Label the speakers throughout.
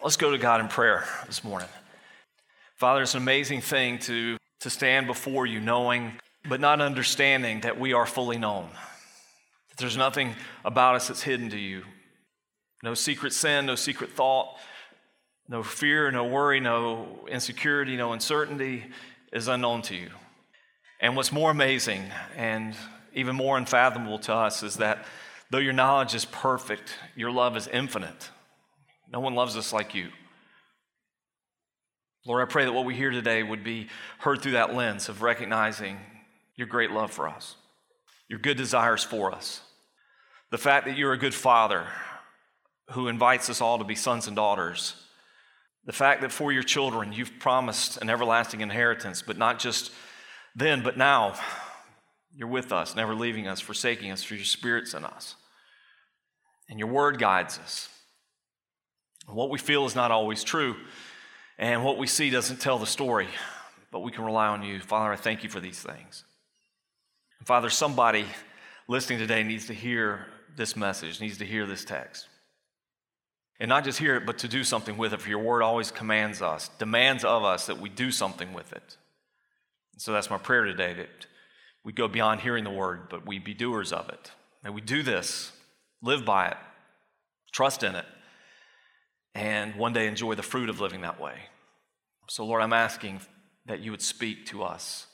Speaker 1: Let's go to God in prayer this morning. Father, it's an amazing thing to stand before you knowing, but not understanding that we are fully known. That there's nothing about us that's hidden to you. No secret sin, no secret thought, no fear, no worry, no insecurity, no uncertainty is unknown to you. And what's more amazing and even more unfathomable to us is that though your knowledge is perfect, your love is infinite. No one loves us like you. Lord, I pray that what we hear today would be heard through that lens of recognizing your great love for us, your good desires for us, the fact that you're a good father who invites us all to be sons and daughters, the fact that for your children you've promised an everlasting inheritance, but not just then, but now. You're with us, never leaving us, forsaking us, for your Spirit's in us. And your word guides us. What we feel is not always true, and what we see doesn't tell the story, but we can rely on you. Father, I thank you for these things. And Father, somebody listening today needs to hear this message, needs to hear this text. And not just hear it, but to do something with it, for your word always commands us, demands of us that we do something with it. And so that's my prayer today, that we go beyond hearing the word, but we be doers of it. May we do this, live by it, trust in it, and one day enjoy the fruit of living that way. So Lord, I'm asking that you would speak to us.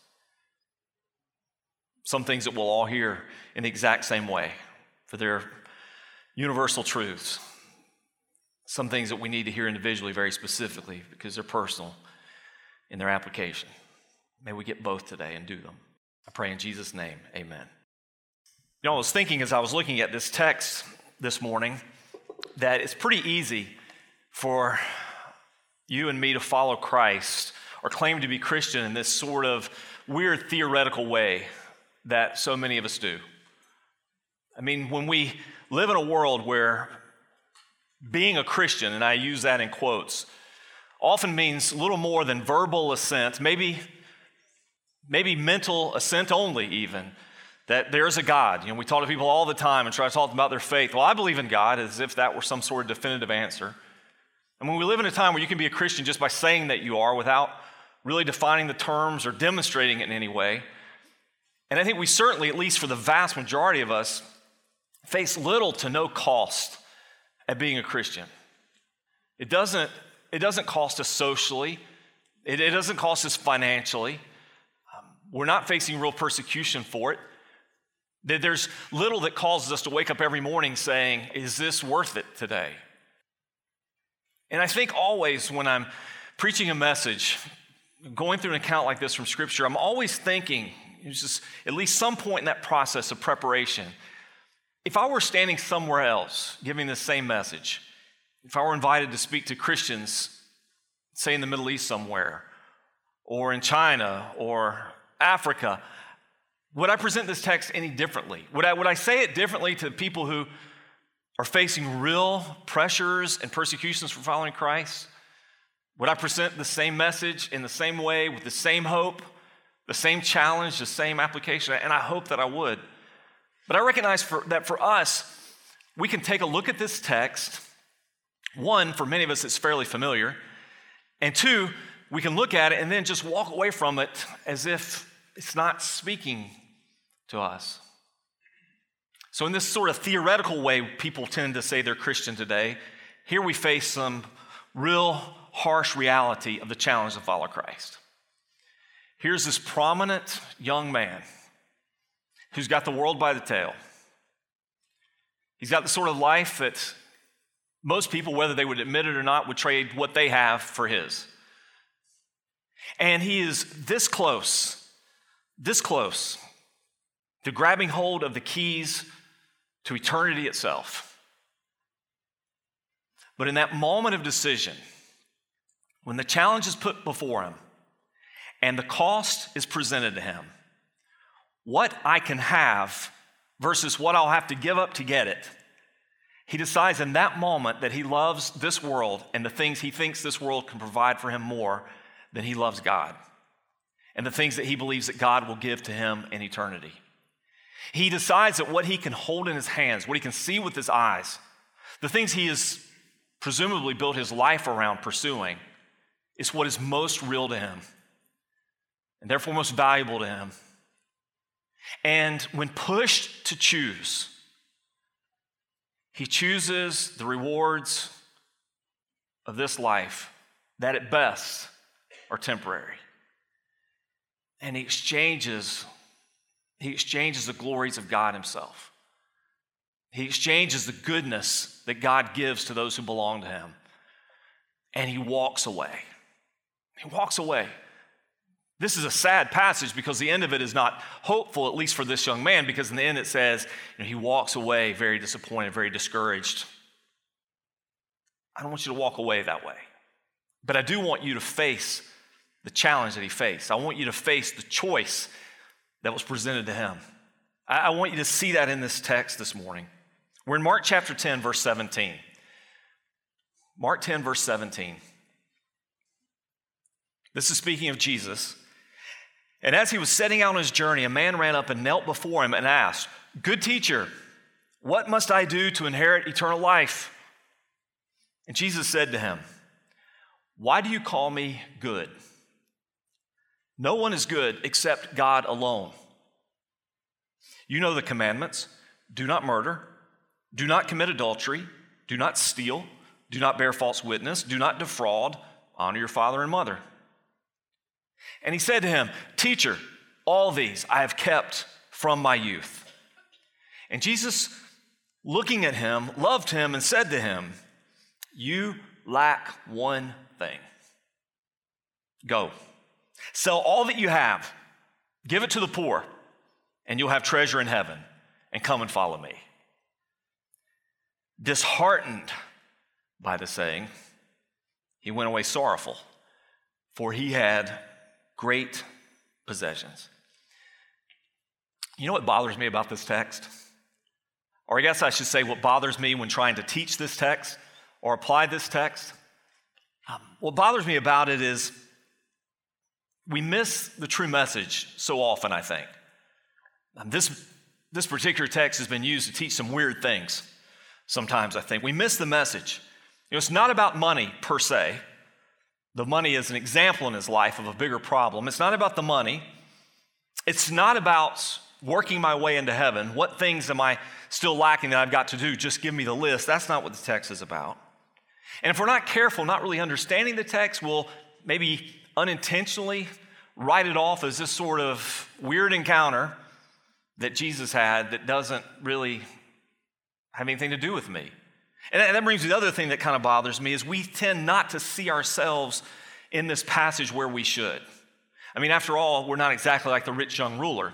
Speaker 1: Some things that we'll all hear in the exact same way, for they're universal truths. Some things that we need to hear individually very specifically because they're personal in their application. May we get both today and do them. I pray in Jesus' name, amen. You know, I was thinking as I was looking at this text this morning that it's pretty easy for you and me to follow Christ or claim to be Christian in this sort of weird theoretical way that so many of us do. I mean, when we live in a world where being a Christian, and I use that in quotes, often means little more than verbal assent, maybe mental assent only even, that there is a God. You know, we talk to people all the time and try to talk to them about their faith. Well, I believe in God, as if that were some sort of definitive answer. And when we live in a time where you can be a Christian just by saying that you are without really defining the terms or demonstrating it in any way, and I think we certainly, at least for the vast majority of us, face little to no cost at being a Christian. It doesn't cost us socially. It doesn't cost us financially. We're not facing real persecution for it. There's little that causes us to wake up every morning saying, is this worth it today? And I think always when I'm preaching a message, going through an account like this from Scripture, I'm always thinking, just at least some point in that process of preparation, if I were standing somewhere else giving the same message, if I were invited to speak to Christians, say in the Middle East somewhere, or in China, or Africa, would I present this text any differently? Would I say it differently to people who are facing real pressures and persecutions for following Christ? Would I present the same message in the same way, with the same hope, the same challenge, the same application? And I hope that I would. But I recognize that for us, we can take a look at this text. One, for many of us, it's fairly familiar. And two, we can look at it and then just walk away from it as if it's not speaking to us. So in this sort of theoretical way people tend to say they're Christian today, here we face some real harsh reality of the challenge to follow Christ. Here's this prominent young man who's got the world by the tail. He's got the sort of life that most people, whether they would admit it or not, would trade what they have for his. And he is this close to grabbing hold of the keys to eternity itself. But in that moment of decision, when the challenge is put before him and the cost is presented to him, what I can have versus what I'll have to give up to get it, he decides in that moment that he loves this world and the things he thinks this world can provide for him more than he loves God and the things that he believes that God will give to him in eternity. He decides that what he can hold in his hands, what he can see with his eyes, the things he is presumably built his life around pursuing, is what is most real to him and therefore most valuable to him. And when pushed to choose, he chooses the rewards of this life that at best are temporary. And he exchanges the glories of God himself. He exchanges the goodness that God gives to those who belong to him. And he walks away. He walks away. This is a sad passage because the end of it is not hopeful, at least for this young man, because in the end it says, he walks away very disappointed, very discouraged. I don't want you to walk away that way. But I do want you to face the challenge that he faced. I want you to face the choice that was presented to him. I want you to see that in this text this morning. We're in Mark chapter 10, verse 17. Mark 10, verse 17. This is speaking of Jesus. And as he was setting out on his journey, a man ran up and knelt before him and asked, "Good teacher, what must I do to inherit eternal life?" And Jesus said to him, "Why do you call me good? No one is good except God alone. You know the commandments: do not murder, do not commit adultery, do not steal, do not bear false witness, do not defraud, honor your father and mother." And he said to him, "Teacher, all these I have kept from my youth." And Jesus, looking at him, loved him and said to him, "You lack one thing. Go, sell all that you have, give it to the poor, and you'll have treasure in heaven, and come and follow me." Disheartened by the saying, he went away sorrowful, for he had great possessions. You know what bothers me about this text? Or I guess I should say what bothers me when trying to teach this text or apply this text. What bothers me about it is we miss the true message so often, I think. This particular text has been used to teach some weird things sometimes, I think. We miss the message. It's not about money per se. The money is an example in his life of a bigger problem. It's not about the money. It's not about working my way into heaven. What things am I still lacking that I've got to do? Just give me the list. That's not what the text is about. And if we're not careful, not really understanding the text, we'll maybe unintentionally write it off as this sort of weird encounter that Jesus had that doesn't really have anything to do with me. And that brings me to the other thing that kind of bothers me is we tend not to see ourselves in this passage where we should. I mean, after all, we're not exactly like the rich young ruler.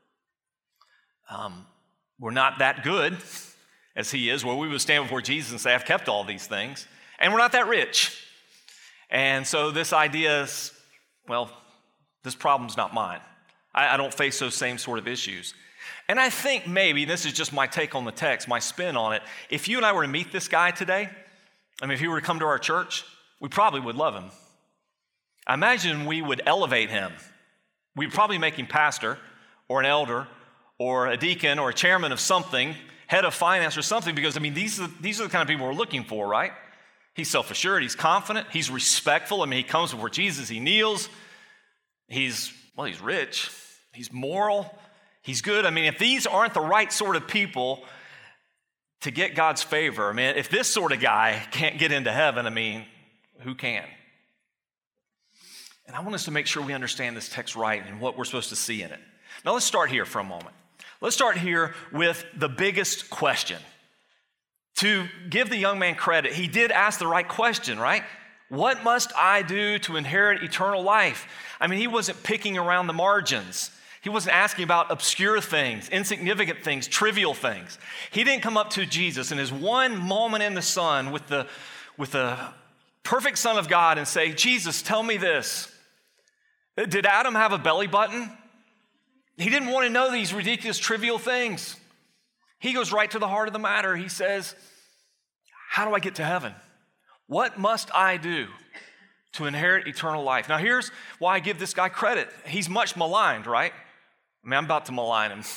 Speaker 1: We're not that good as he is, where we would stand before Jesus and say, "I've kept all these things." And we're not that rich. And so this idea is, well, this problem's not mine. I don't face those same sort of issues. And I think maybe, this is just my take on the text, my spin on it, if you and I were to meet this guy today, if he were to come to our church, we probably would love him. I imagine we would elevate him. We'd probably make him pastor or an elder or a deacon or a chairman of something, head of finance or something, because, these are the kind of people we're looking for, right? He's self-assured, he's confident, he's respectful. He comes before Jesus, he kneels. He's rich, he's moral, he's good. If these aren't the right sort of people to get God's favor, if this sort of guy can't get into heaven, who can? And I want us to make sure we understand this text right and what we're supposed to see in it. Now let's start here for a moment. Let's start here with the biggest question. To give the young man credit, he did ask the right question, right? What must I do to inherit eternal life? He wasn't picking around the margins. He wasn't asking about obscure things, insignificant things, trivial things. He didn't come up to Jesus in his one moment in the sun with the perfect Son of God and say, "Jesus, tell me this. Did Adam have a belly button?" He didn't want to know these ridiculous, trivial things. He goes right to the heart of the matter. He says, how do I get to heaven? What must I do to inherit eternal life? Now, here's why I give this guy credit. He's much maligned, right? I'm about to malign him.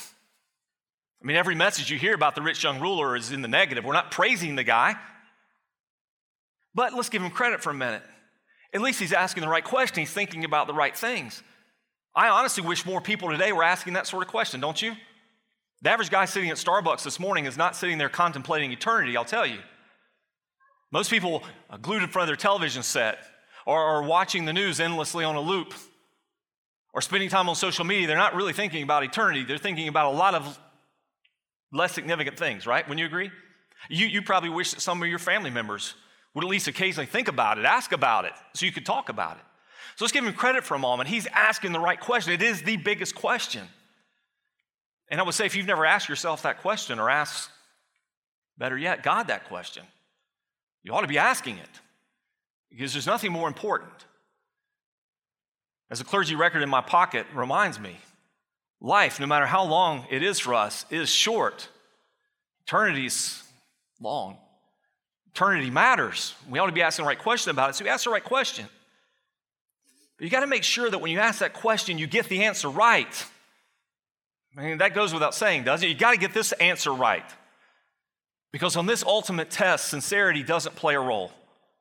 Speaker 1: Every message you hear about the rich young ruler is in the negative. We're not praising the guy. But let's give him credit for a minute. At least he's asking the right question. He's thinking about the right things. I honestly wish more people today were asking that sort of question, don't you? The average guy sitting at Starbucks this morning is not sitting there contemplating eternity, I'll tell you. Most people are glued in front of their television set or are watching the news endlessly on a loop or spending time on social media. They're not really thinking about eternity. They're thinking about a lot of less significant things, right? Wouldn't you agree? You probably wish that some of your family members would at least occasionally think about it, ask about it, so you could talk about it. So let's give him credit for a moment. He's asking the right question. It is the biggest question. And I would say if you've never asked yourself that question or asked, better yet, God that question, you ought to be asking it because there's nothing more important. As a clergy record in my pocket reminds me, life, no matter how long it is for us, is short. Eternity's long. Eternity matters. We ought to be asking the right question about it, so we ask the right question. But you got to make sure that when you ask that question, you get the answer right. I mean, that goes without saying, doesn't it? You got to get this answer right. Because on this ultimate test, sincerity doesn't play a role.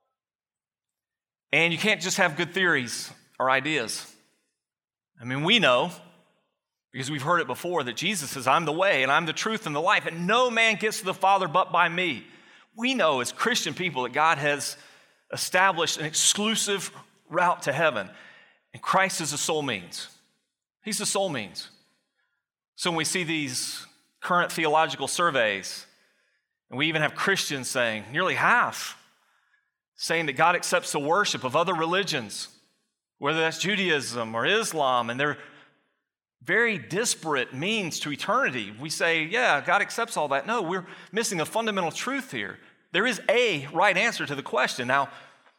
Speaker 1: And you can't just have good theories or ideas. I mean, we know, because we've heard it before, that Jesus says, I'm the way and I'm the truth and the life, and no man gets to the Father but by me. We know as Christian people that God has established an exclusive route to heaven, and Christ is the sole means. He's the sole means. So when we see these current theological surveys, and we even have Christians saying, nearly half, saying that God accepts the worship of other religions, whether that's Judaism or Islam, and they're very disparate means to eternity. We say, yeah, God accepts all that. No, we're missing a fundamental truth here. There is a right answer to the question. Now,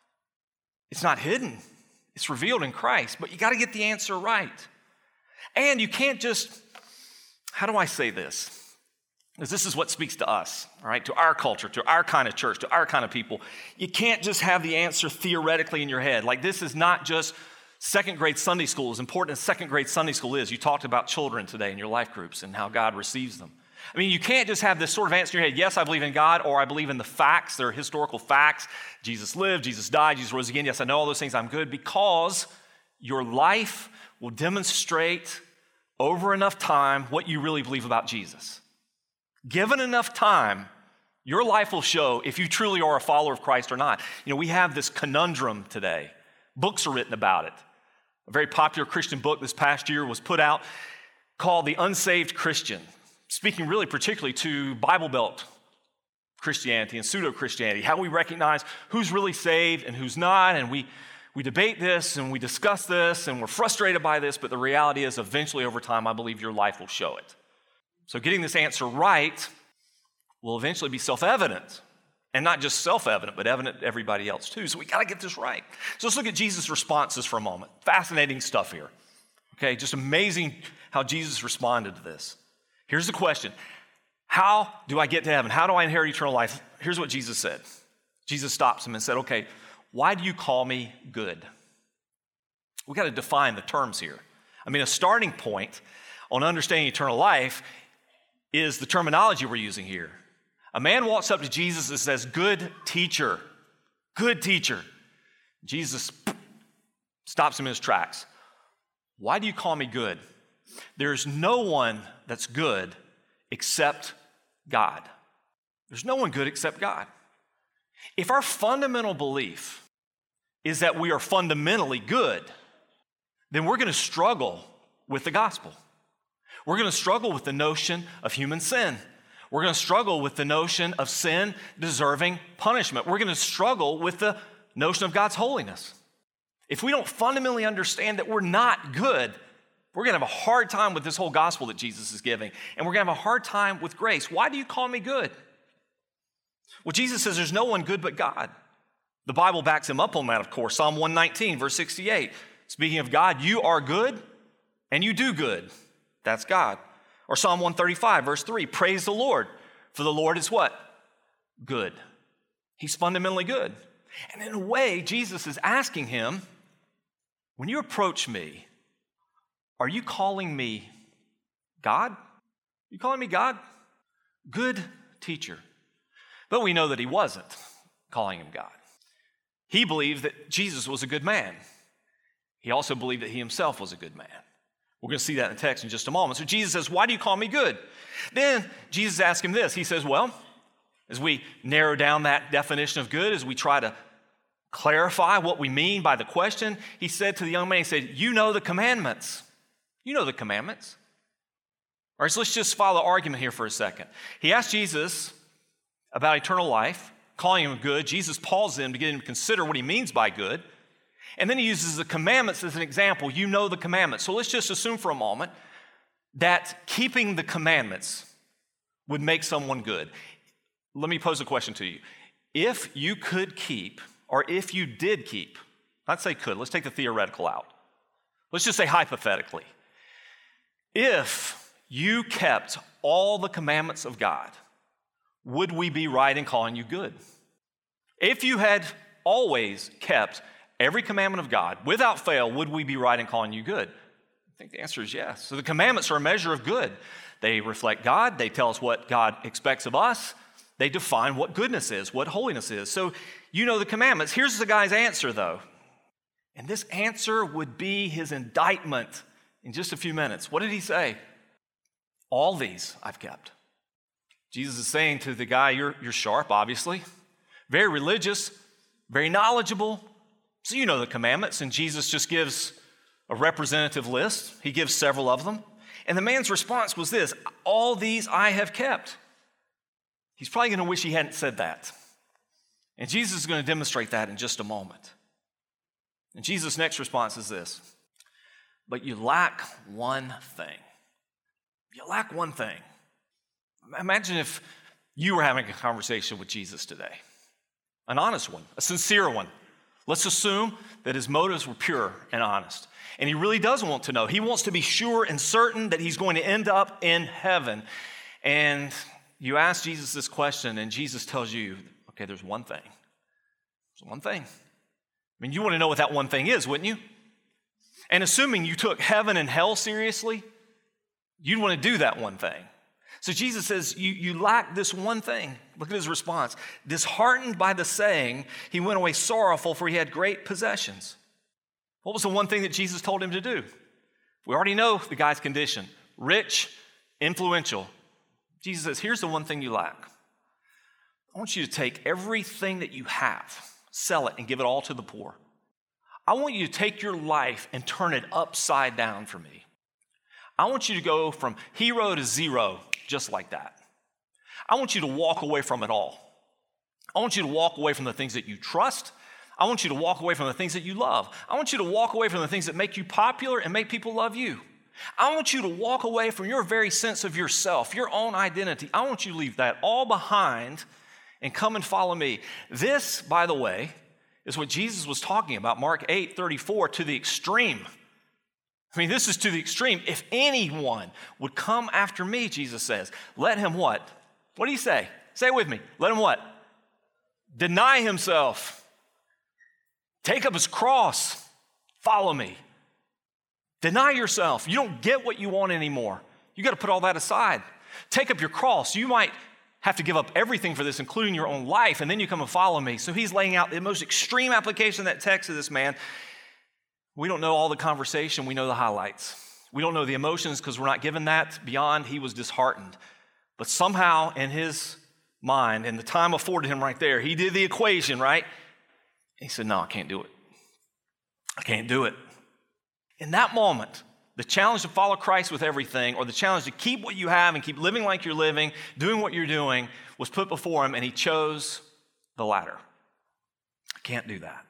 Speaker 1: it's not hidden. It's revealed in Christ, but you got to get the answer right. And you can't just, how do I say this? Because this is what speaks to us, all right, to our culture, to our kind of church, to our kind of people. You can't just have the answer theoretically in your head. Like, this is not just second grade Sunday school, as important as second grade Sunday school is. You talked about children today in your life groups and how God receives them. I mean, you can't just have this sort of answer in your head, yes, I believe in God, or I believe in the facts. They're historical facts. Jesus lived, Jesus died, Jesus rose again. Yes, I know all those things, I'm good, because your life will demonstrate over enough time what you really believe about Jesus. Given enough time, your life will show if you truly are a follower of Christ or not. You know, we have this conundrum today. Books are written about it. A very popular Christian book this past year was put out called The Unsaved Christian, speaking really particularly to Bible Belt Christianity and pseudo-Christianity, how we recognize who's really saved and who's not, and we debate this and we discuss this and we're frustrated by this, but the reality is eventually over time, I believe your life will show it. So getting this answer right will eventually be self-evident, and not just self-evident, but evident to everybody else too. So we got to get this right. So let's look at Jesus' responses for a moment. Fascinating stuff here. Okay, just amazing how Jesus responded to this. Here's the question. How do I get to heaven? How do I inherit eternal life? Here's what Jesus said. Jesus stops him and said, okay, why do you call me good? We got to define the terms here. I mean, a starting point on understanding eternal life is the terminology we're using here. A man walks up to Jesus and says, good teacher, good teacher. Jesus stops him in his tracks. Why do you call me good? There's no one that's good except God. There's no one good except God. If our fundamental belief is that we are fundamentally good, then we're going to struggle with the gospel. We're going to struggle with the notion of human sin. We're going to struggle with the notion of sin deserving punishment. We're going to struggle with the notion of God's holiness. If we don't fundamentally understand that we're not good, we're going to have a hard time with this whole gospel that Jesus is giving, and we're going to have a hard time with grace. Why do you call me good? Well, Jesus says there's no one good but God. The Bible backs him up on that, of course. Psalm 119, verse 68. Speaking of God, you are good and you do good. That's God. Or Psalm 135, verse 3, praise the Lord, for the Lord is what? Good. He's fundamentally good. And in a way, Jesus is asking him, when you approach me, are you calling me God? You calling me God? Good teacher. But we know that he wasn't calling him God. He believed that Jesus was a good man. He also believed that he himself was a good man. We're going to see that in the text in just a moment. So Jesus says, why do you call me good? Then Jesus asks him this. He says, well, as we narrow down that definition of good, as we try to clarify what we mean by the question, he said to the young man, he said, you know the commandments. You know the commandments. All right, so let's just follow the argument here for a second. He asked Jesus about eternal life, calling him good. Jesus pauses him to get him to consider what he means by good. And then he uses the commandments as an example. You know the commandments. So let's just assume for a moment that keeping the commandments would make someone good. Let me pose a question to you. If you could keep, or if you did keep, let's say could, let's take the theoretical out. Let's just say hypothetically. If you kept all the commandments of God, would we be right in calling you good? If you had always kept every commandment of God, without fail, would we be right in calling you good? I think the answer is yes. So the commandments are a measure of good. They reflect God. They tell us what God expects of us. They define what goodness is, what holiness is. So you know the commandments. Here's the guy's answer, though. And this answer would be his indictment in just a few minutes. What did he say? All these I've kept. Jesus is saying to the guy, you're sharp, obviously, very religious, very knowledgeable. So you know the commandments, and Jesus just gives a representative list. He gives several of them. And the man's response was this, all these I have kept. He's probably going to wish he hadn't said that. And Jesus is going to demonstrate that in just a moment. And Jesus' next response is this, but you lack one thing. You lack one thing. Imagine if you were having a conversation with Jesus today, an honest one, a sincere one. Let's assume that his motives were pure and honest. And he really does want to know. He wants to be sure and certain that he's going to end up in heaven. And you ask Jesus this question, and Jesus tells you, okay, there's one thing. There's one thing. I mean, you want to know what that one thing is, wouldn't you? And assuming you took heaven and hell seriously, you'd want to do that one thing. So Jesus says, you lack this one thing. Look at his response. Disheartened by the saying, he went away sorrowful, for he had great possessions. What was the one thing that Jesus told him to do? We already know the guy's condition. Rich, influential. Jesus says, here's the one thing you lack. I want you to take everything that you have, sell it, and give it all to the poor. I want you to take your life and turn it upside down for me. I want you to go from hero to zero, just like that. I want you to walk away from it all. I want you to walk away from the things that you trust. I want you to walk away from the things that you love. I want you to walk away from the things that make you popular and make people love you. I want you to walk away from your very sense of yourself, your own identity. I want you to leave that all behind and come and follow me. This, by the way, is what Jesus was talking about, Mark 8:34, to the extreme. I mean, this is to the extreme. If anyone would come after me, Jesus says, let him what? What do you say? Say it with me. Let him what? Deny himself. Take up his cross. Follow me. Deny yourself. You don't get what you want anymore. You got to put all that aside. Take up your cross. You might have to give up everything for this, including your own life, and then you come and follow me. So he's laying out the most extreme application of that text to this man. We don't know all the conversation. We know the highlights. We don't know the emotions because we're not given that. Beyond, he was disheartened. But somehow in his mind, and the time afforded him right there, he did the equation, right? He said, no, I can't do it. I can't do it. In that moment, the challenge to follow Christ with everything, or the challenge to keep what you have and keep living like you're living, doing what you're doing, was put before him, and he chose the latter. I can't do that.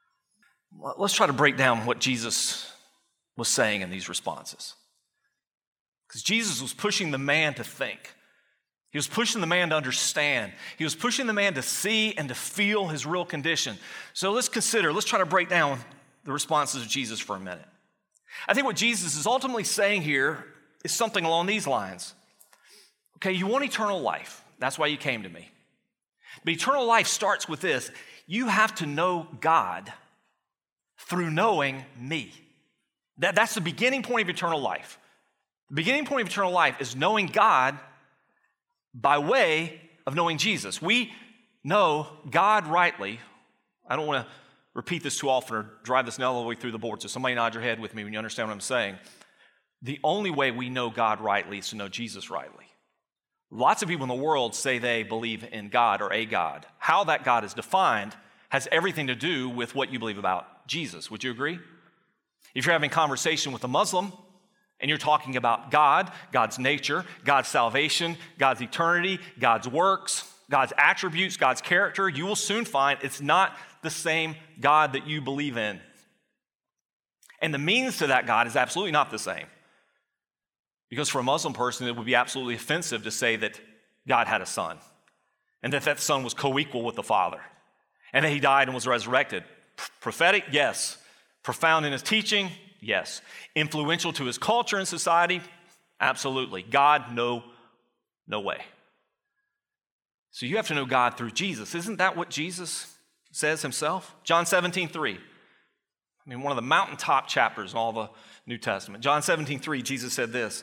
Speaker 1: Let's try to break down what Jesus was saying in these responses. Because Jesus was pushing the man to think. He was pushing the man to understand. He was pushing the man to see and to feel his real condition. So let's try to break down the responses of Jesus for a minute. I think what Jesus is ultimately saying here is something along these lines. Okay, you want eternal life. That's why you came to me. But eternal life starts with this. You have to know God through knowing me. That's the beginning point of eternal life. The beginning point of eternal life is knowing God by way of knowing Jesus. We know God rightly. I don't want to repeat this too often or drive this nail all the way through the board, so somebody nod your head with me when you understand what I'm saying. The only way we know God rightly is to know Jesus rightly. Lots of people in the world say they believe in God or a God. How that God is defined has everything to do with what you believe about Jesus. Would you agree? If you're having a conversation with a Muslim and you're talking about God, God's nature, God's salvation, God's eternity, God's works, God's attributes, God's character, you will soon find it's not the same God that you believe in. And the means to that God is absolutely not the same. Because for a Muslim person, it would be absolutely offensive to say that God had a son and that that son was co-equal with the Father and that he died and was resurrected. Prophetic, yes. Profound in his teaching, yes. Influential to his culture and society, absolutely. God, no way. So you have to know God through Jesus. Isn't that what Jesus says himself? John 17:3. One of the mountaintop chapters in all the New Testament. John 17:3, Jesus said this.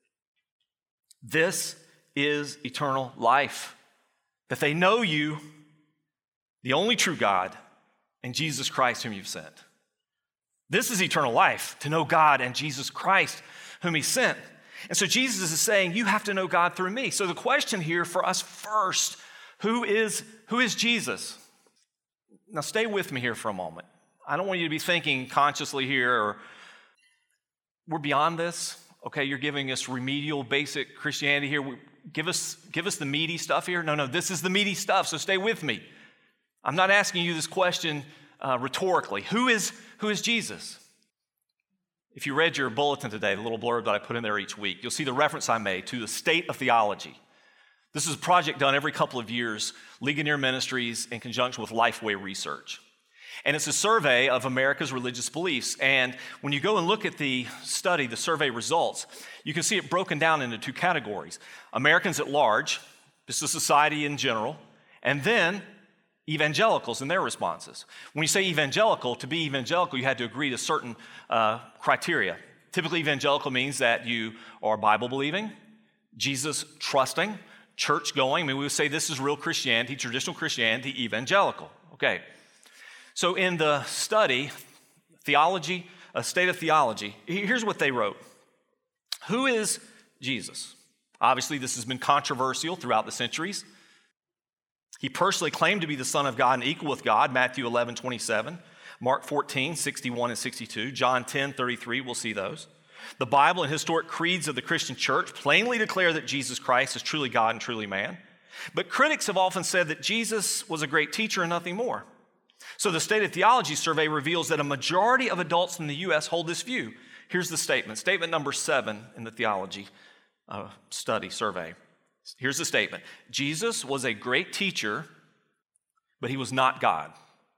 Speaker 1: This is eternal life, that they know you, the only true God, and Jesus Christ whom you've sent. This is eternal life, to know God and Jesus Christ whom he sent. And so Jesus is saying, you have to know God through me. So the question here for us first, who is Jesus? Now stay with me here for a moment. I don't want you to be thinking consciously here, or we're beyond this. Okay, you're giving us remedial, basic Christianity here. Give us the meaty stuff here. No, this is the meaty stuff, so stay with me. I'm not asking you this question rhetorically. Who is Jesus? If you read your bulletin today, the little blurb that I put in there each week, you'll see the reference I made to the state of theology. This is a project done every couple of years, Ligonier Ministries in conjunction with Lifeway Research. And it's a survey of America's religious beliefs. And when you go and look at the study, the survey results, you can see it broken down into two categories. Americans at large, this is society in general, and then evangelicals and their responses. When you say evangelical, to be evangelical, you had to agree to certain criteria. Typically, evangelical means that you are Bible-believing, Jesus-trusting, church-going. We would say this is real Christianity, traditional Christianity, evangelical. Okay. So in the study, theology, a state of theology, here's what they wrote. Who is Jesus? Obviously, this has been controversial throughout the centuries. He personally claimed to be the Son of God and equal with God, Matthew 11:27, Mark 14:61 and 62, John 10:33, we'll see those. The Bible and historic creeds of the Christian church plainly declare that Jesus Christ is truly God and truly man. But critics have often said that Jesus was a great teacher and nothing more. So the State of Theology survey reveals that a majority of adults in the U.S. hold this view. Here's the statement. Statement number 7 in the theology study survey. Here's the statement. Jesus was a great teacher, but he was not God.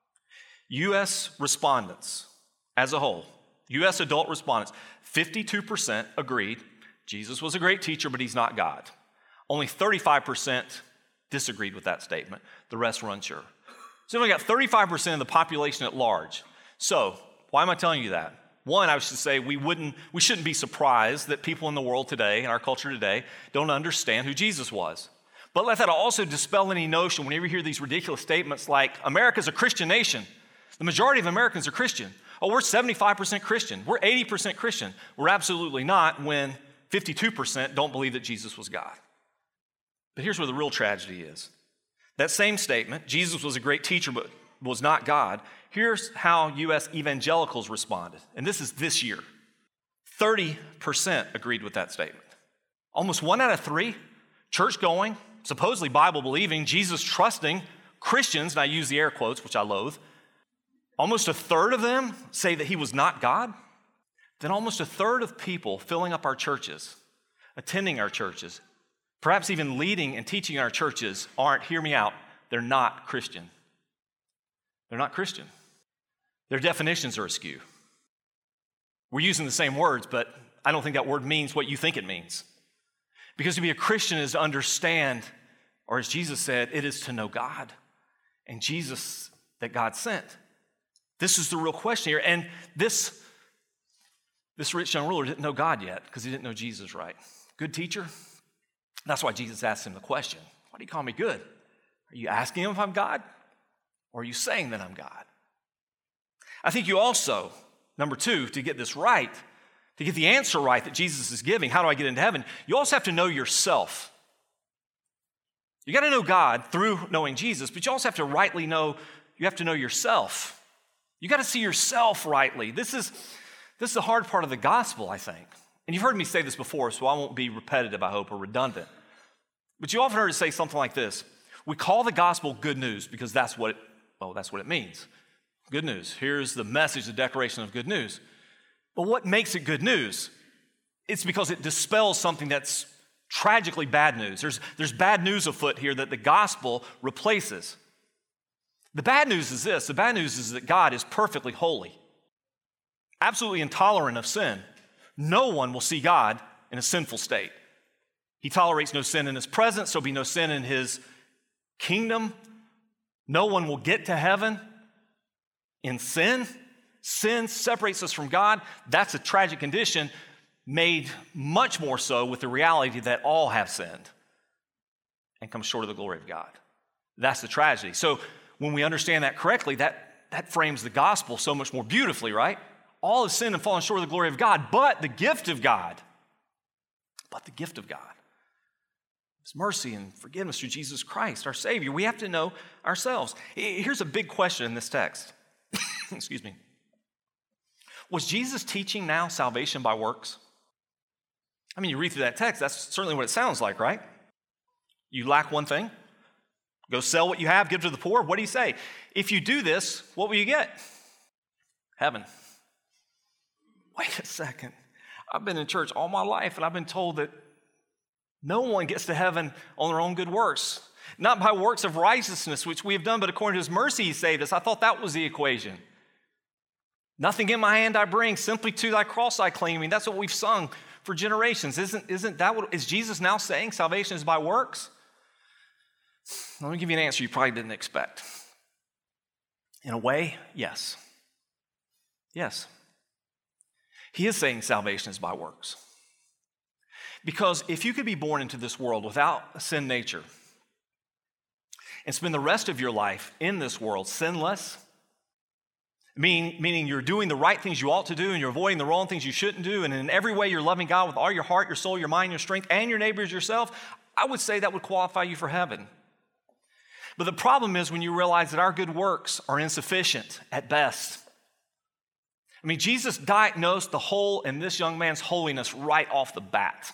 Speaker 1: U.S. respondents as a whole, U.S. adult respondents, 52% agreed Jesus was a great teacher, but he's not God. Only 35% disagreed with that statement. The rest were unsure. So we got 35% of the population at large. So why am I telling you that? One, I should say we shouldn't be surprised that people in the world today, in our culture today, don't understand who Jesus was. But let that also dispel any notion whenever you hear these ridiculous statements like, America's a Christian nation. The majority of Americans are Christian. Oh, we're 75% Christian. We're 80% Christian. We're absolutely not when 52% don't believe that Jesus was God. But here's where the real tragedy is. That same statement, Jesus was a great teacher but was not God, here's how U.S. evangelicals responded. And this is this year. 30% agreed with that statement. Almost 1 out of 3 church-going, supposedly Bible-believing, Jesus-trusting Christians, and I use the air quotes, which I loathe, almost a third of them say that he was not God. Then almost a third of people filling up our churches, attending our churches, perhaps even leading and teaching in our churches aren't, hear me out, they're not Christian. They're not Christian. Their definitions are askew. We're using the same words, but I don't think that word means what you think it means. Because to be a Christian is to understand, or as Jesus said, it is to know God and Jesus that God sent. This is the real question here. And this rich young ruler didn't know God yet because he didn't know Jesus right. Good teacher? That's why Jesus asked him the question, why do you call me good? Are you asking him if I'm God? Or are you saying that I'm God? I think you also, number two, to get this right, to get the answer right that Jesus is giving, how do I get into heaven? You also have to know yourself. You got to know God through knowing Jesus, but you also have to rightly know, you have to know yourself. You got to see yourself rightly. This is the hard part of the gospel, I think. And you've heard me say this before, so I won't be repetitive, I hope, or redundant. But you often heard it say something like this. We call the gospel good news because that's what it means. Good news. Here's the message, the declaration of good news. But what makes it good news? It's because it dispels something that's tragically bad news. There's bad news afoot here that the gospel replaces. The bad news is this. The bad news is that God is perfectly holy, absolutely intolerant of sin. No one will see God in a sinful state. He tolerates no sin in his presence, so there'll be no sin in his kingdom. No one will get to heaven in sin. Sin separates us from God. That's a tragic condition, made much more so with the reality that all have sinned and come short of the glory of God. That's the tragedy. So when we understand that correctly, that frames the gospel so much more beautifully, right? All have sinned and fallen short of the glory of God, but the gift of God, His mercy and forgiveness through Jesus Christ, our Savior. We have to know ourselves. Here's a big question in this text. Excuse me. Was Jesus teaching now salvation by works? I mean, you read through that text, that's certainly what it sounds like, right? You lack one thing, go sell what you have, give to the poor. What do you say? If you do this, what will you get? Heaven. Wait a second. I've been in church all my life, and I've been told that no one gets to heaven on their own good works. Not by works of righteousness, which we have done, but according to His mercy He saved us. I thought that was the equation. Nothing in my hand I bring, simply to thy cross I cling. I mean, that's what we've sung for generations. Isn't that what, is Jesus now saying salvation is by works? Let me give you an answer you probably didn't expect. In a way, yes. Yes. He is saying salvation is by works. Because if you could be born into this world without a sin nature and spend the rest of your life in this world sinless, meaning you're doing the right things you ought to do and you're avoiding the wrong things you shouldn't do, and in every way you're loving God with all your heart, your soul, your mind, your strength, and your neighbors yourself, I would say that would qualify you for heaven. But the problem is when you realize that our good works are insufficient at best. I mean, Jesus diagnosed the hole in this young man's holiness right off the bat.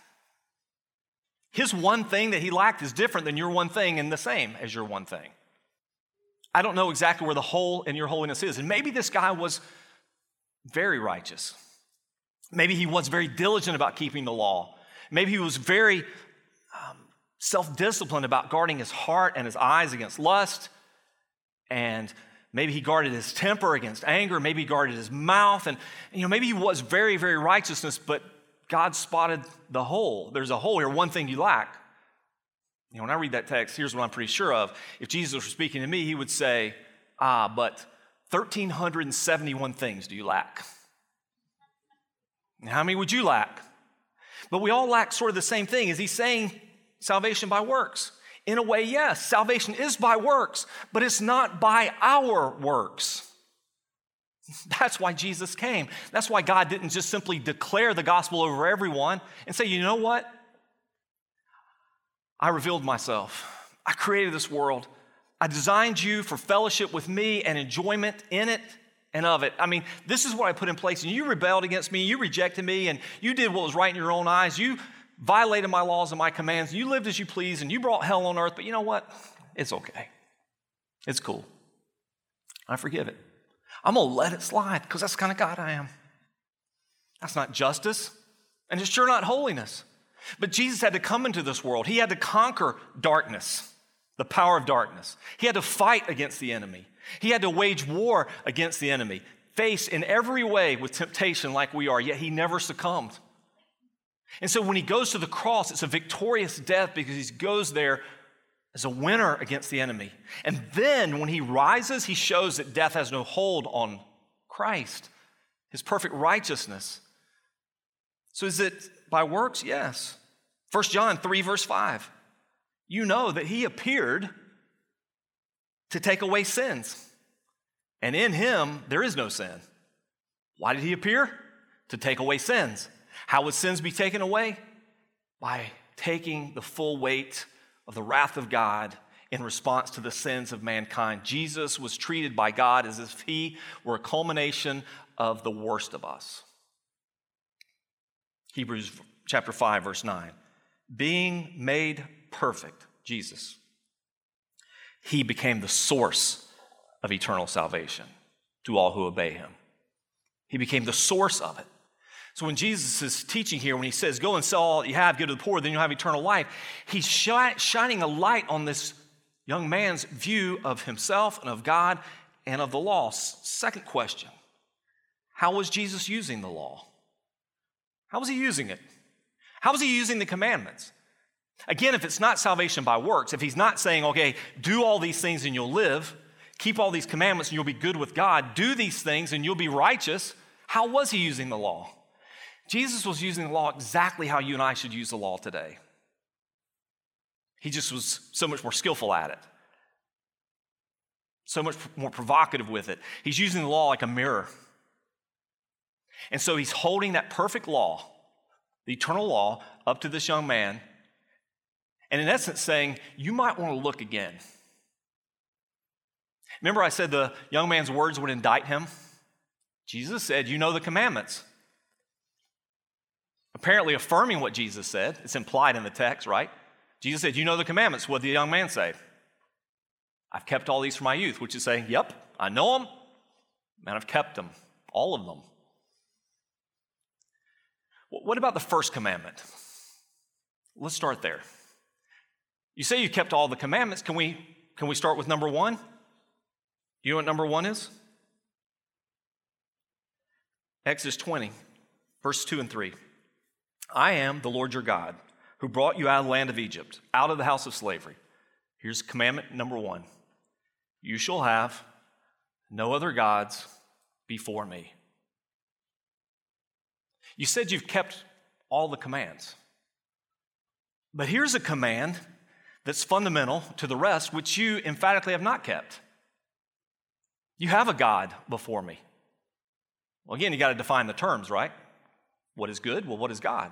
Speaker 1: His one thing that he lacked is different than your one thing and the same as your one thing. I don't know exactly where the hole in your holiness is. And maybe this guy was very righteous. Maybe he was very diligent about keeping the law. Maybe he was very self-disciplined about guarding his heart and his eyes against lust. And maybe he guarded his temper against anger. Maybe he guarded his mouth. And maybe he was very, very righteousness, but God spotted the hole. There's a hole here, one thing you lack. When I read that text, here's what I'm pretty sure of. If Jesus were speaking to me, He would say, but 1,371 things do you lack. And how many would you lack? But we all lack sort of the same thing. Is He saying salvation by works? In a way, yes, salvation is by works, but it's not by our works. That's why Jesus came. That's why God didn't just simply declare the gospel over everyone and say, you know what? I revealed myself. I created this world. I designed you for fellowship with me and enjoyment in it and of it. I mean, this is what I put in place, and you rebelled against me, you rejected me, and you did what was right in your own eyes. You violated my laws and my commands. You lived as you pleased, and you brought hell on earth, but you know what? It's okay. It's cool. I forgive it. I'm going to let it slide because that's the kind of God I am. That's not justice, and it's sure not holiness. But Jesus had to come into this world. He had to conquer darkness, the power of darkness. He had to fight against the enemy. He had to wage war against the enemy, face in every way with temptation like we are, yet He never succumbed. And so when He goes to the cross, it's a victorious death because He goes there as a winner against the enemy. And then when He rises, He shows that death has no hold on Christ, His perfect righteousness. So is it by works? Yes. 1 John 3, verse 5. You know that He appeared to take away sins, and in him there is no sin. Why did he appear? To take away sins. How would sins be taken away? By taking the full weight of the wrath of God in response to the sins of mankind. Jesus was treated by God as if he were a culmination of the worst of us. Hebrews chapter 5, verse 9. Being made perfect, Jesus, he became the source of eternal salvation to all who obey him. He became the source of it. So when Jesus is teaching here, when he says, go and sell all that you have, give to the poor, then you'll have eternal life, he's shining a light on this young man's view of himself and of God and of the law. Second question, how was Jesus using the law? How was he using it? How was he using the commandments? Again, if it's not salvation by works, if he's not saying, okay, do all these things and you'll live, keep all these commandments and you'll be good with God, do these things and you'll be righteous, how was he using the law? Jesus was using the law exactly how you and I should use the law today. He just was so much more skillful at it, so much more provocative with it. He's using the law like a mirror. And so he's holding that perfect law, the eternal law, up to this young man, and in essence saying, you might want to look again. Remember I said the young man's words would indict him? Jesus said, you know the commandments. Apparently affirming what Jesus said. It's implied in the text, right? Jesus said, you know the commandments. What did the young man say? I've kept all these from my youth, which is saying, yep, I know them, and I've kept them, all of them. What about the first commandment? Let's start there. You say you kept all the commandments. Can we start with number one? You know what number one is? Exodus 20, verse 2 and 3. I am the Lord your God, who brought you out of the land of Egypt, out of the house of slavery. Here's commandment number one. You shall have no other gods before me. You said you've kept all the commands. But here's a command that's fundamental to the rest, which you emphatically have not kept. You have a God before me. Well, again, you got to define the terms, right? What is good? Well, what is God?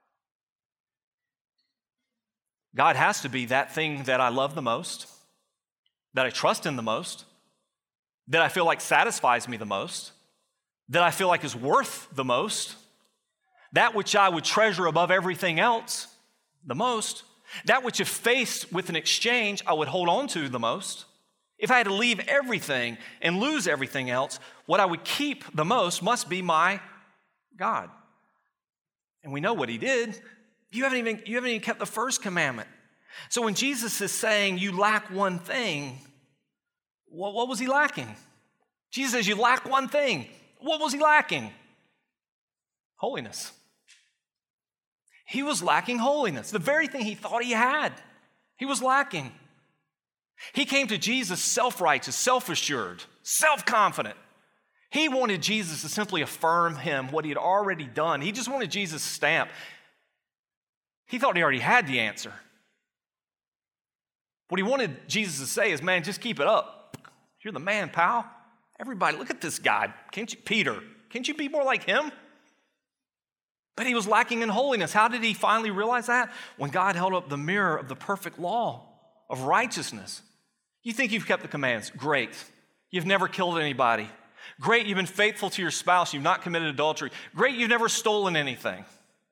Speaker 1: God has to be that thing that I love the most, that I trust in the most, that I feel like satisfies me the most, that I feel like is worth the most, that which I would treasure above everything else the most, that which if faced with an exchange, I would hold on to the most. If I had to leave everything and lose everything else, what I would keep the most must be my God. And we know what he did. You haven't even kept the first commandment. So when Jesus is saying you lack one thing, what was he lacking? Jesus says you lack one thing. What was he lacking? Holiness. He was lacking holiness. The very thing he thought he had, he was lacking. He came to Jesus self-righteous, self-assured, self-confident. He wanted Jesus to simply affirm him what he had already done. He just wanted Jesus' stamp. He thought he already had the answer. What he wanted Jesus to say is, man, just keep it up. You're the man, pal. Everybody, look at this guy. Peter, can't you be more like him? But he was lacking in holiness. How did he finally realize that? When God held up the mirror of the perfect law of righteousness. You think you've kept the commands. Great. You've never killed anybody. Great, you've been faithful to your spouse. You've not committed adultery. Great, you've never stolen anything.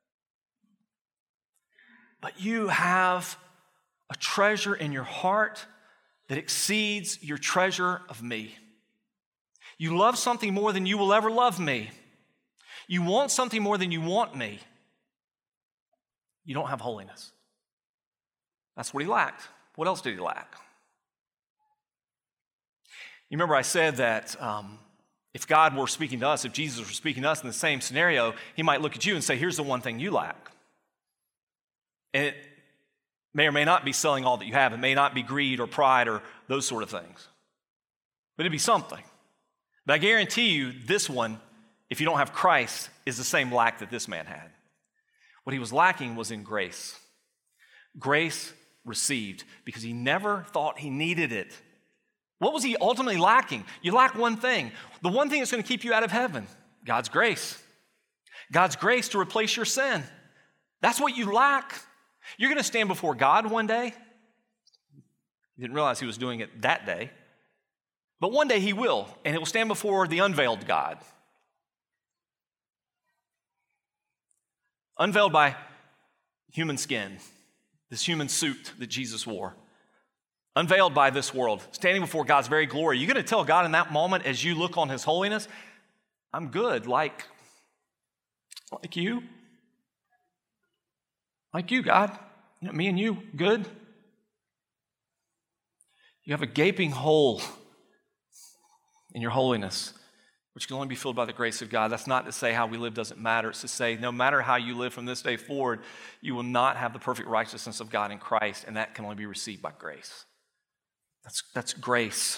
Speaker 1: But you have a treasure in your heart that exceeds your treasure of me. You love something more than you will ever love me. You want something more than you want me. You don't have holiness. That's what he lacked. What else did he lack? You remember I said that if God were speaking to us, if Jesus were speaking to us in the same scenario, he might look at you and say, here's the one thing you lack. And it may or may not be selling all that you have. It may not be greed or pride or those sort of things. But it'd be something. But I guarantee you this one, if you don't have Christ, is the same lack that this man had. What he was lacking was in grace. Grace received because he never thought he needed it What was he ultimately lacking? You lack one thing. The one thing that's going to keep you out of heaven, God's grace. God's grace to replace your sin. That's what you lack. You're going to stand before God one day. You didn't realize he was doing it that day. But one day he will, and he will stand before the unveiled God. Unveiled by human skin, this human suit that Jesus wore. Unveiled by this world, standing before God's very glory. You're going to tell God in that moment as you look on his holiness, I'm good, like you. Like you, God. You know, me and you, good. You have a gaping hole in your holiness, which can only be filled by the grace of God. That's not to say how we live doesn't matter. It's to say no matter how you live from this day forward, you will not have the perfect righteousness of God in Christ, and that can only be received by grace. That's grace.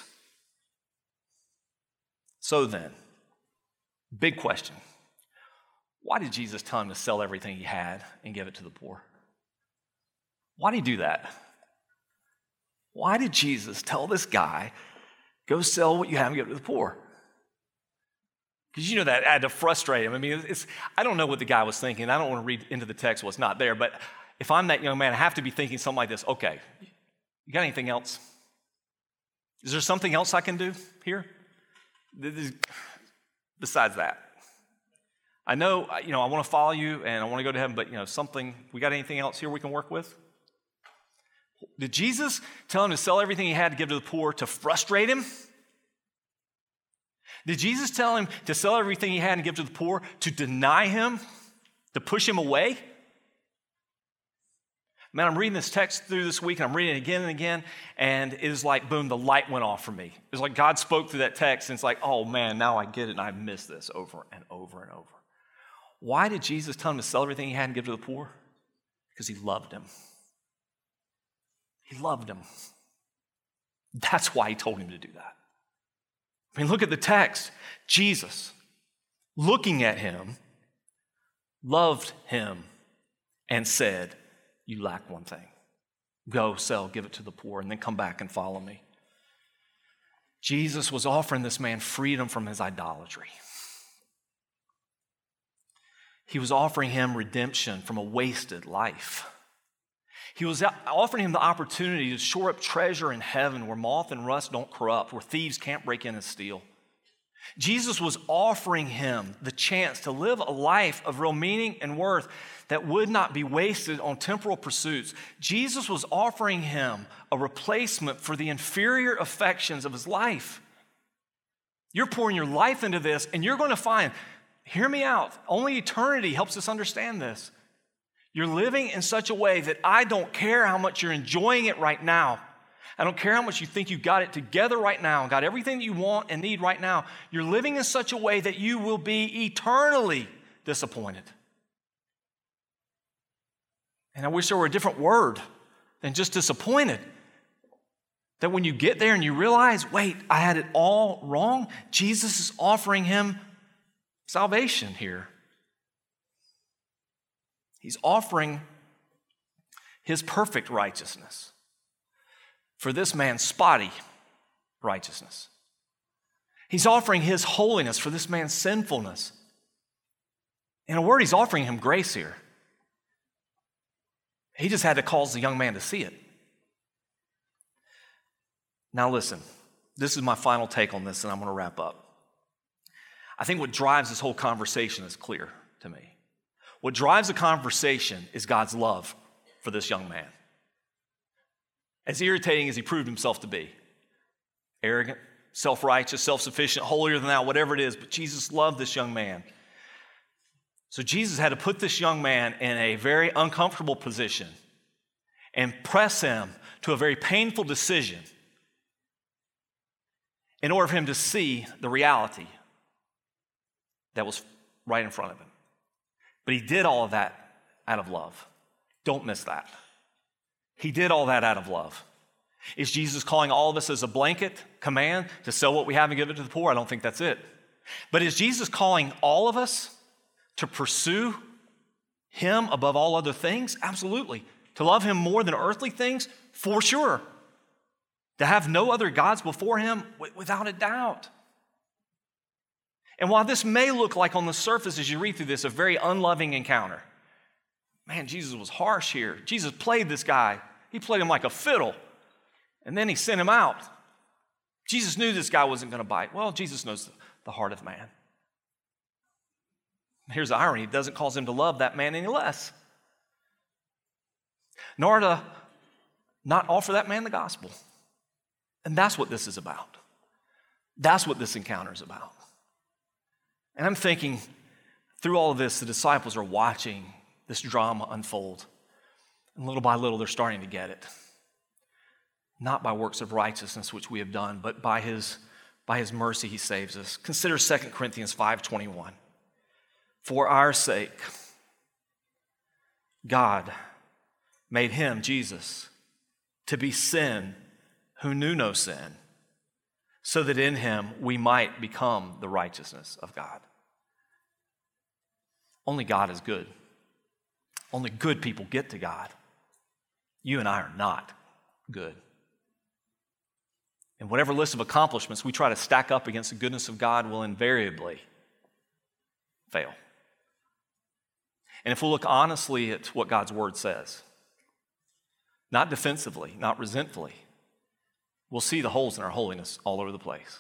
Speaker 1: So then, big question. Why did Jesus tell him to sell everything he had and give it to the poor? Why did he do that? Why did Jesus tell this guy, go sell what you have and give it to the poor? Because you know that had to frustrate him. I mean, I don't know what the guy was thinking. I don't want to read into the text what's not there, but if I'm that young man, I have to be thinking something like this. Okay, you got anything else? Is there something else I can do here? Besides that. I know, I want to follow you and I want to go to heaven, but, we got anything else here we can work with? Did Jesus tell him to sell everything he had to give to the poor to frustrate him? Did Jesus tell him to sell everything he had and give to the poor to deny him, to push him away? Man, I'm reading this text through this week, and I'm reading it again and again, and it is like, boom, the light went off for me. It's like God spoke through that text, and it's like, oh man, now I get it, and I've missed this over and over and over. Why did Jesus tell him to sell everything he had and give to the poor? Because he loved him. He loved him. That's why he told him to do that. I mean, look at the text. Jesus, looking at him, loved him and said, you lack one thing. Go, sell, give it to the poor, and then come back and follow me. Jesus was offering this man freedom from his idolatry. He was offering him redemption from a wasted life. He was offering him the opportunity to shore up treasure in heaven where moth and rust don't corrupt, where thieves can't break in and steal. Jesus was offering him the chance to live a life of real meaning and worth that would not be wasted on temporal pursuits. Jesus was offering him a replacement for the inferior affections of his life. You're pouring your life into this, and you're going to find, hear me out, only eternity helps us understand this. You're living in such a way that I don't care how much you're enjoying it right now. I don't care how much you think you got it together right now, got everything that you want and need right now. You're living in such a way that you will be eternally disappointed. And I wish there were a different word than just disappointed. That when you get there and you realize, wait, I had it all wrong, Jesus is offering him salvation here. He's offering his perfect righteousness for this man's spotty righteousness. He's offering his holiness for this man's sinfulness. In a word, he's offering him grace here. He just had to cause the young man to see it. Now listen, this is my final take on this, and I'm going to wrap up. I think what drives this whole conversation is clear to me. What drives the conversation is God's love for this young man. As irritating as he proved himself to be, arrogant, self-righteous, self-sufficient, holier than thou, whatever it is, but Jesus loved this young man. So Jesus had to put this young man in a very uncomfortable position and press him to a very painful decision in order for him to see the reality that was right in front of him. But he did all of that out of love. Don't miss that. He did all that out of love. Is Jesus calling all of us as a blanket command to sell what we have and give it to the poor? I don't think that's it. But is Jesus calling all of us to pursue him above all other things? Absolutely. To love him more than earthly things? For sure. To have no other gods before him, without a doubt. And while this may look like on the surface as you read through this a very unloving encounter, man, Jesus was harsh here. Jesus played this guy. He played him like a fiddle. And then he sent him out. Jesus knew this guy wasn't going to bite. Well, Jesus knows the heart of man. Here's the irony. It doesn't cause him to love that man any less. Nor to not offer that man the gospel. And that's what this is about. That's what this encounter is about. And I'm thinking, through all of this, the disciples are watching this drama unfold. And little by little, they're starting to get it. Not by works of righteousness, which we have done, but by his mercy, he saves us. Consider 2 Corinthians 5:21. For our sake, God made him, Jesus, to be sin who knew no sin, so that in him we might become the righteousness of God. Only God is good. Only good people get to God. You and I are not good. And whatever list of accomplishments we try to stack up against the goodness of God will invariably fail. And if we look honestly at what God's word says, not defensively, not resentfully, we'll see the holes in our holiness all over the place.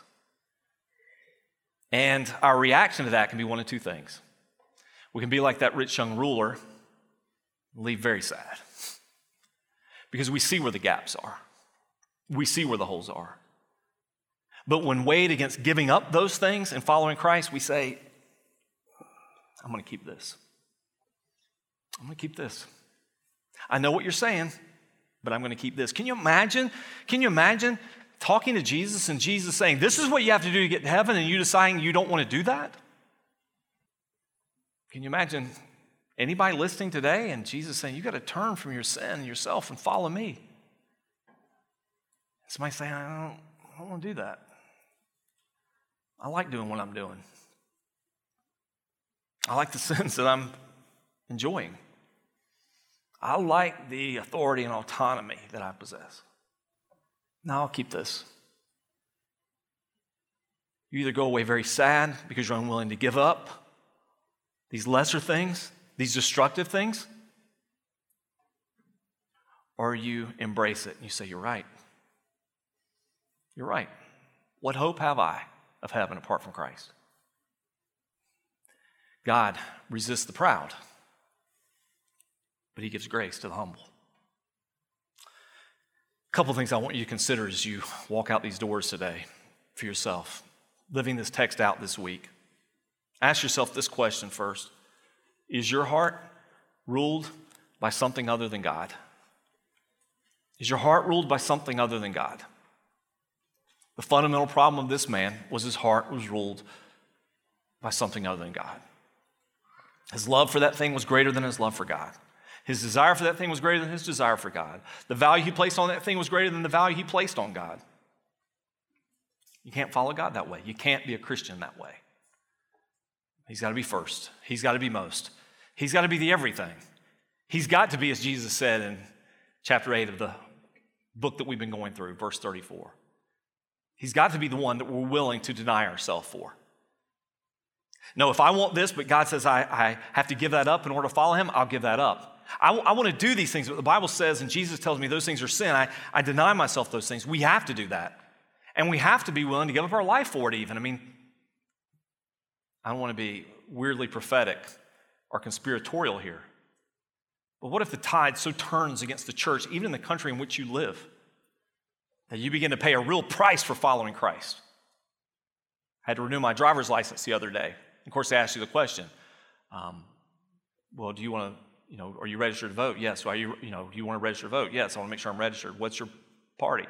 Speaker 1: And our reaction to that can be one of two things. We can be like that rich young ruler and leave very sad. Because we see where the gaps are. We see where the holes are. But when weighed against giving up those things and following Christ, we say, I'm going to keep this. I'm going to keep this. I know what you're saying, but I'm going to keep this. Can you imagine talking to Jesus and Jesus saying, this is what you have to do to get to heaven, and you deciding you don't want to do that? Can you imagine anybody listening today and Jesus saying, you got to turn from your sin and yourself and follow me? Somebody saying, I don't want to do that. I like doing what I'm doing. I like the sins that I'm enjoying. I like the authority and autonomy that I possess. Now I'll keep this. You either go away very sad because you're unwilling to give up these lesser things, these destructive things, or you embrace it and you say, you're right. You're right. What hope have I of heaven apart from Christ? God resists the proud, but he gives grace to the humble. A couple of things I want you to consider as you walk out these doors today for yourself, living this text out this week. Ask yourself this question first. Is your heart ruled by something other than God? Is your heart ruled by something other than God? The fundamental problem of this man was his heart was ruled by something other than God. His love for that thing was greater than his love for God. His desire for that thing was greater than his desire for God. The value he placed on that thing was greater than the value he placed on God. You can't follow God that way. You can't be a Christian that way. He's got to be first. He's got to be most. He's got to be the everything. He's got to be, as Jesus said in chapter 8 of the book that we've been going through, verse 34. He's got to be the one that we're willing to deny ourselves for. No, if I want this, but God says I have to give that up in order to follow him, I'll give that up. I want to do these things, but the Bible says, and Jesus tells me those things are sin. I deny myself those things. We have to do that. And we have to be willing to give up our life for it even. I mean, I don't want to be weirdly prophetic or conspiratorial here. But what if the tide so turns against the church, even in the country in which you live, that you begin to pay a real price for following Christ? I had to renew my driver's license the other day. Of course, they asked you the question, well, do you want to, are you registered to vote? Yes. Are you, do you want to register to vote? Yes. I want to make sure I'm registered. What's your party?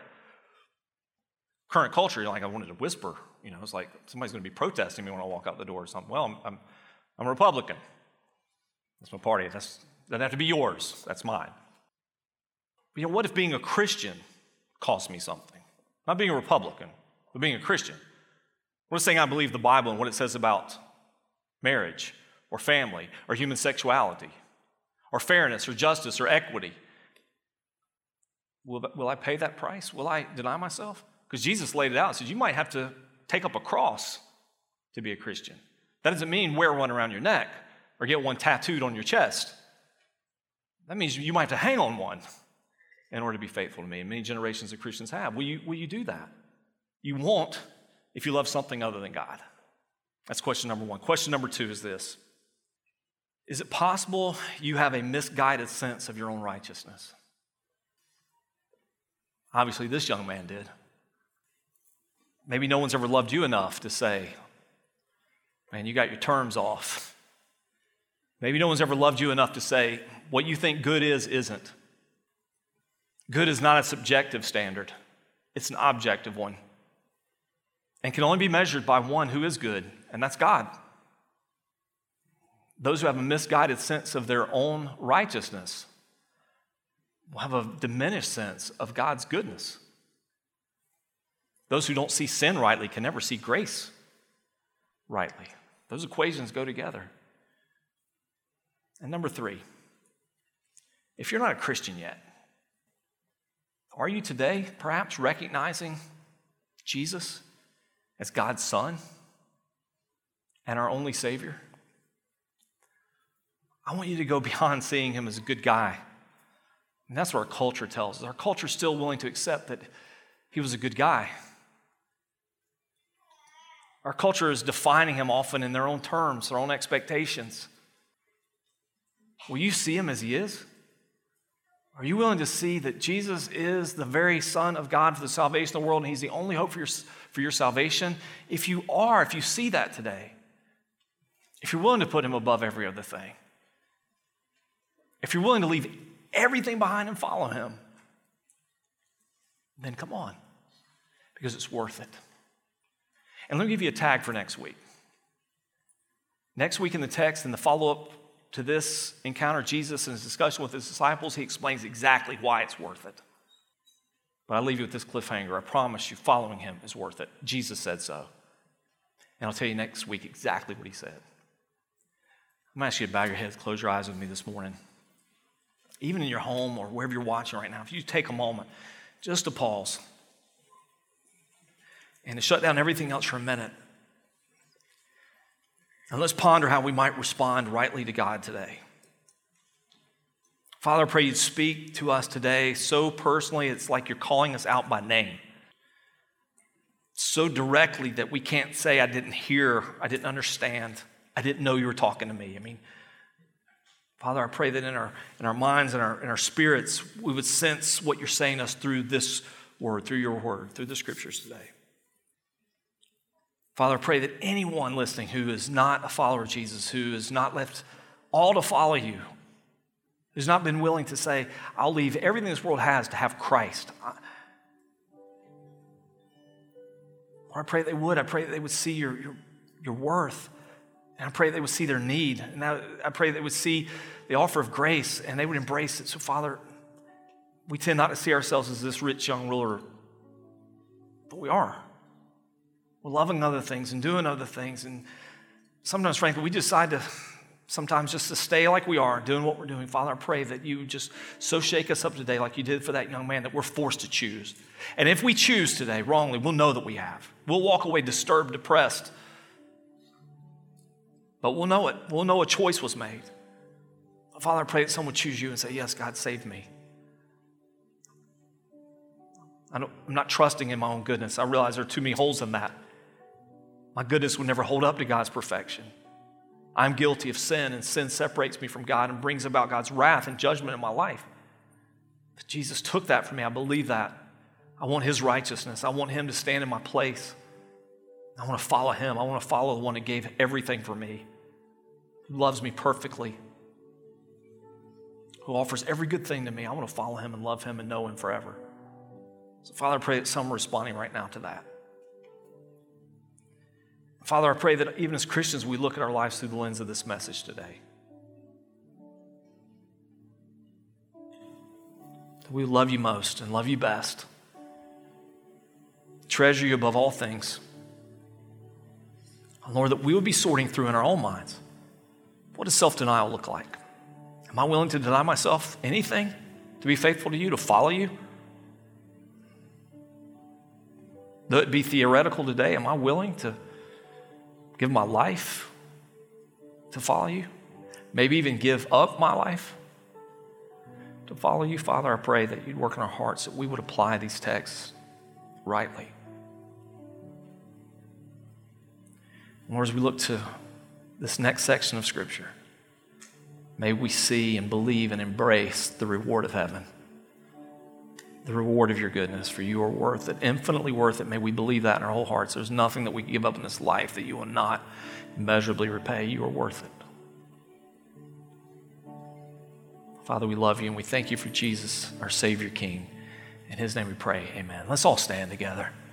Speaker 1: Current culture, I wanted to whisper, it's like somebody's going to be protesting me when I walk out the door or something. Well, I'm a Republican. That's my party. Doesn't have to be yours. That's mine. But what if being a Christian costs me something? Not being a Republican, but being a Christian. What if saying I believe the Bible and what it says about marriage or family or human sexuality or fairness or justice or equity? Will I pay that price? Will I deny myself? Because Jesus laid it out and said, you might have to take up a cross to be a Christian. That doesn't mean wear one around your neck or get one tattooed on your chest. That means you might have to hang on one in order to be faithful to me. And many generations of Christians have. Will you do that? You won't if you love something other than God. That's question number one. Question number two is this. Is it possible you have a misguided sense of your own righteousness? Obviously, this young man did. Maybe no one's ever loved you enough to say, man, you got your terms off. Maybe no one's ever loved you enough to say, what you think good is, isn't. Good is not a subjective standard. It's an objective one. And can only be measured by one who is good, and that's God. Those who have a misguided sense of their own righteousness will have a diminished sense of God's goodness. Those who don't see sin rightly can never see grace rightly. Those equations go together. And number three, if you're not a Christian yet, are you today perhaps recognizing Jesus as God's Son and our only Savior? I want you to go beyond seeing him as a good guy. And that's what our culture tells us. Our culture is still willing to accept that he was a good guy. Our culture is defining him often in their own terms, their own expectations. Will you see him as he is? Are you willing to see that Jesus is the very Son of God for the salvation of the world and he's the only hope for your salvation? If you see that today, if you're willing to put him above every other thing, if you're willing to leave everything behind and follow him, then come on, because it's worth it. And let me give you a tag for next week. Next week in the text, in the follow-up to this encounter, Jesus and his discussion with his disciples, he explains exactly why it's worth it. But I'll leave you with this cliffhanger. I promise you, following him is worth it. Jesus said so. And I'll tell you next week exactly what he said. I'm going to ask you to bow your heads, close your eyes with me this morning. Even in your home or wherever you're watching right now, if you take a moment just to pause and to shut down everything else for a minute, and let's ponder how we might respond rightly to God today. Father, I pray you'd speak to us today so personally, it's like you're calling us out by name. So directly that we can't say, I didn't hear, I didn't understand, I didn't know you were talking to me. Father, I pray that in our minds and our spirits, we would sense what you're saying to us through this word, through your word, through the scriptures today. Father, I pray that anyone listening who is not a follower of Jesus, who has not left all to follow you, who's not been willing to say, I'll leave everything this world has to have Christ. Lord, I pray they would. I pray that they would see your worth. And I pray they would see their need. And I pray they would see the offer of grace and they would embrace it. So, Father, we tend not to see ourselves as this rich young ruler, but we are. We're loving other things and doing other things. And sometimes, frankly, we decide to sometimes just to stay like we are, doing what we're doing. Father, I pray that you just so shake us up today like you did for that young man that we're forced to choose. And if we choose today wrongly, we'll know that we have. We'll walk away disturbed, depressed. But we'll know it. We'll know a choice was made. Father, I pray that someone would choose you and say, yes, God, save me. I'm not trusting in my own goodness. I realize there are too many holes in that. My goodness would never hold up to God's perfection. I'm guilty of sin, and sin separates me from God and brings about God's wrath and judgment in my life. But Jesus took that from me. I believe that. I want his righteousness. I want him to stand in my place. I want to follow him. I want to follow the one that gave everything for me, who loves me perfectly, who offers every good thing to me. I want to follow him and love him and know him forever. So, Father, I pray that some are responding right now to that. Father, I pray that even as Christians, we look at our lives through the lens of this message today. That we love you most and love you best. Treasure you above all things. And Lord, that we would be sorting through in our own minds. What does self-denial look like? Am I willing to deny myself anything to be faithful to you, to follow you? Though it be theoretical today, am I willing to give my life to follow you? Maybe even give up my life to follow you? Father, I pray that you'd work in our hearts, that we would apply these texts rightly. Lord, as we look to this next section of Scripture, may we see and believe and embrace the reward of heaven, the reward of your goodness, for you are worth it, infinitely worth it. May we believe that in our whole hearts. There's nothing that we can give up in this life that you will not immeasurably repay. You are worth it. Father, we love you and we thank you for Jesus, our Savior King. In his name we pray, amen. Let's all stand together.